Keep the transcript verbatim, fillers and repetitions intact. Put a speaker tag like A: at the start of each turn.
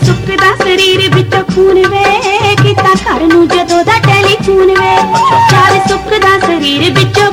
A: ਸੁੱਕਦਾ ਸਰੀਰ ਵਿੱਚੋਂ ਖੂਨ ਵੇ ਕੀਤਾ ਘਰ ਨੂੰ ਜਦੋਂ ਦਾ ਟੈਲੀਫੋਨ ਵੇ ਚਾਰੇ ਸੁੱਕਦਾ ਸਰੀਰ ਵਿੱਚੋਂ